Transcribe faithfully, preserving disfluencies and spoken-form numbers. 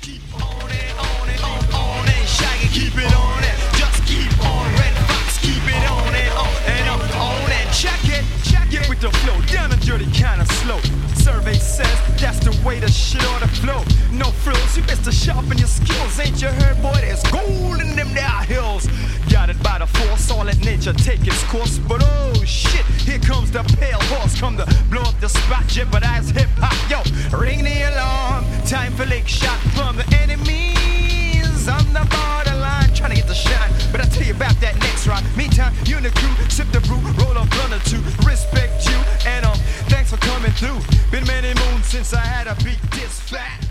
keep on it, on it, on, on it. Shaggy, keep it on it. Just keep on. Red Fox, keep it on it, on and up, on it. Check it, check it with the flow. Down and dirty, kinda slow. Survey says that's the way the shit ought to flow. No frills, you best to sharpen your skills. Ain't you heard, boy? There's gold in them there hills. Guided by the force, all let nature take its course. But oh shit, here comes the pale horse. Come to blow up the spot, jeopardize hip hop. Yo, ring the alarm. Time for lick shot from the enemies. I'm the borderline, trying to get the shine. But I'll tell you about that next rhyme. Meantime, you and the crew, sip the brew, roll a blunt or two. Respect you, and um, thanks for coming through. Been many moons since I had a beat this fat.